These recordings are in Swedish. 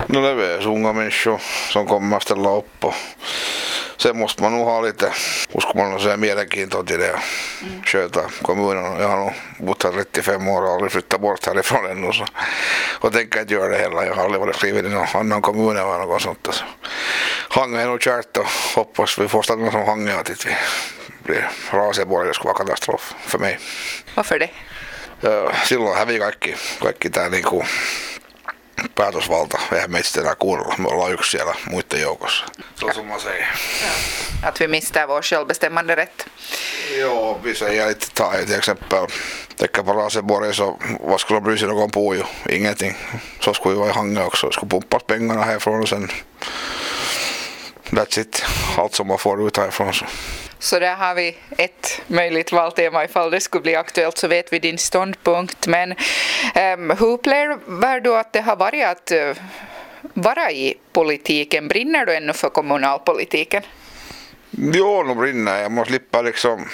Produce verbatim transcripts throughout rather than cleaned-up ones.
No det är så unga människor som kommer att ställa upp och sen måste man nog ha lite, uskon man säga mielenkiintoa till det mm. sköta kommunen. Jag har nog bott här trettiofem år och aldrig flyttat bort härifrån ännu så. Och tänker inte göra det heller. Jag har aldrig varit skrivit i någon annan kommun eller något sånt. Så. Hanga är nog kärt och hoppas vi får stanna som Hanga att vi blir Raseborg. Det skulle vara katastrof för mig. Varför det? Ja, silloin hävii kaikki, kaikki tää niinku päätösvalta. Eihän meitä sitten enää kuunnella. Me ollaan yksi siellä muiden joukossa. Se on summa se. Att vi mister vår självbestämmande rätt. Joo, vi säger lite ta till exempel. Täcka på Raseborg så vad skulle de bry sig någon på ju? Ingenting. Så skulle ju vara i Hanga också. Skulle pumpas pengarna härifrån och sen that's it. Allt som man får ut härifrån så. Så där har vi ett möjligt valtema ifall det skulle bli aktuellt så vet vi din ståndpunkt. Men um, hur upplever du att det har varit att uh, vara i politiken? Brinner du ännu för kommunalpolitiken? Jo, nu brinner jag. måste slippa liksom...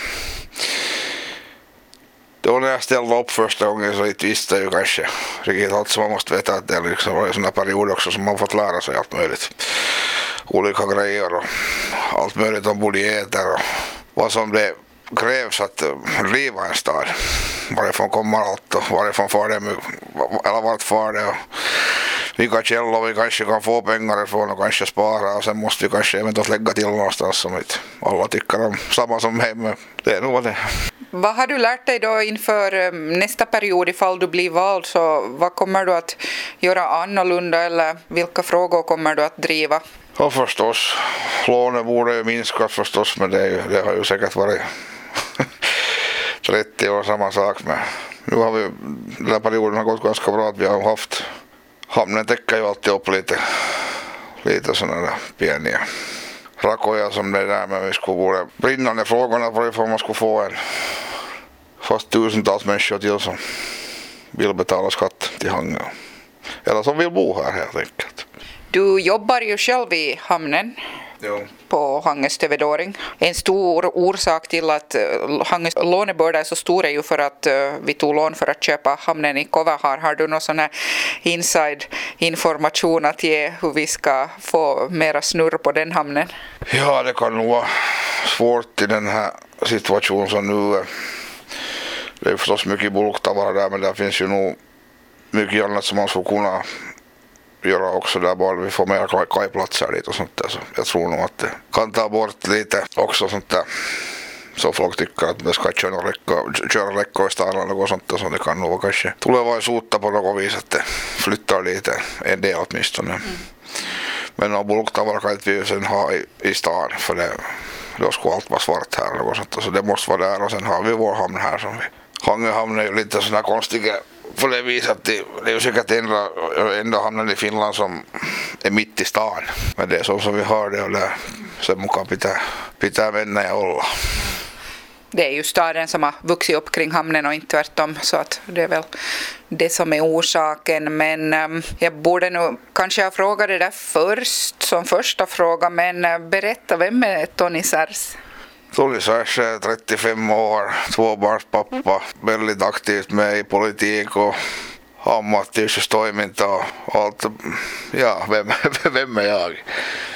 Då när jag ställde upp första gången så inte visste jag ju kanske riktigt allt som man måste veta att det liksom var en sån här period också som man fått lära sig allt möjligt. Olika grejer och allt möjligt om budgeter och vad som det krävs att driva en stad. Varifrån kommer allt och varifrån far det, eller vart far det och vilka källor vi kanske kan få pengar ifrån och kanske spara och sen måste vi kanske eventuellt lägga till någonstans som inte alla tycker om samma som mig, men det är nog vad det är. Vad har du lärt dig då inför nästa period ifall du blir vald, så vad kommer du att göra annorlunda eller vilka frågor kommer du att driva? Ja förstås, lånen borde ju minskas förstås, men det, är ju, det har ju säkert varit trettio år samma sak. Men nu har vi, den här perioden har gått ganska bra att vi har haft, hamnen täcker ju alltid upp lite, lite sådana där pieniä rakoja som det där, men vi skulle borde brinnande frågorna varifrån man skulle få en fast tusentals människor till som vill betala skatt till Hanga. Eller som vill bo här helt enkelt. Du jobbar ju själv i hamnen. Jo. På Hanges Tevedåring. En stor orsak till att Hanges lånebörda är så stor är ju för att vi tog lån för att köpa hamnen i Kovahar. Har du någon sån här inside information att ge hur vi ska få mera snurr på den hamnen? Ja, det kan nog vara svårt i den här situationen som nu är. Det är förstås mycket bulktavara där, men där finns ju nog mycket annat som man skulle kunna göra också där, bara vi får mer kajplatser dit och sånt där. Så jag tror nog att det kan ta bort lite också sånt där. Så folk tycker att man ska köra räckor, köra räckor i stan eller något sånt där, så det kan nog kanske tulevaisuutta på något vis att det flyttar lite en del åtminstone. Mm. Men någon bulktavara kan inte vi sen ha i, i stan, för det, då skulle allt vara svart här eller något sånt där. Så det måste vara där och sen har vi vår hamn här som vi. Hangehamn är ju lite sådana konstiga på det viset att det, det är ju säkert enda, enda hamnen i Finland som är mitt i stan. Men det är så som vi har det och det, sen mukaan pitää, pitää mennä ja olla. Det är ju staden som har vuxit upp kring hamnen och inte tvärtom, så att det är väl det som är orsaken. Men um, jag borde nog kanske ha frågat det där först som första fråga, men uh, berätta, vem är Tony Särs? Tony Särs är trettiofem år, tvåbarnspappa, väldigt aktivt med i politik och ammattiyhdistystoiminta och allt. Ja, vem, vem är jag?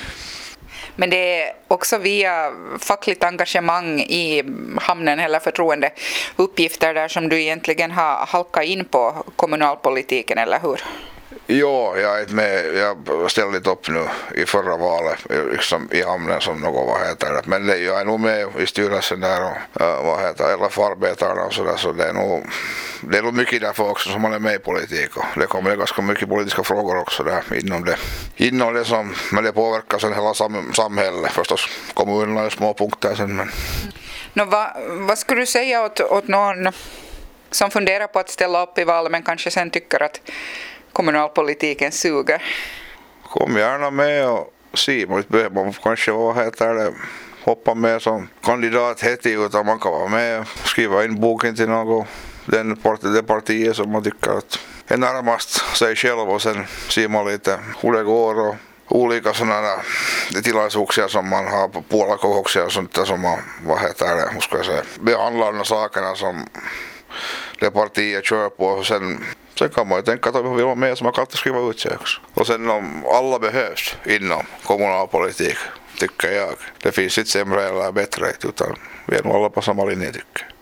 Men det är också via fackligt engagemang i hamnen eller förtroende uppgifter där som du egentligen har halkat in på kommunalpolitiken, eller hur? Jo, jag är med, jag ställde upp nu i förra valet liksom i hamnen som något, vad heter det. Men det, jag är nog med i styrelsen där och äh, vad heter det, L F-arbetarna och sådär, så det är nog, det är nog mycket därför också som man är med i politik och det kommer ganska mycket politiska frågor också där inom det. Inom det som, men det påverkar sen hela sam, samhället förstås, kommunerna är små punkter sen. Men. No, va, vad skulle du säga åt, åt någon som funderar på att ställa upp i valet men kanske sen tycker att kommunalpolitiken suger? Kom gärna med och se, man behöver man kanske vad heter det, hoppa med som kandidat heti, utan man kan vara med och skriva in boken till något, den part, det partiet som man tycker att är närmast sig själv, och sen ser man lite hur det går och olika sådana tilaisuuksia som man har på puolakokouksia och sånt där som man, vad heter det, hur ska jag säga, behandlar de sakerna som det partiet kör på, och sen Sen kan man ju tänka att vi vill vara med som man kan alltid skriva ut sig också. Och sen om alla behövs inom kommunalpolitik, tycker jag. Det finns inte sämre eller bättre, utan vi är nog alla på samma linje, tycker jag.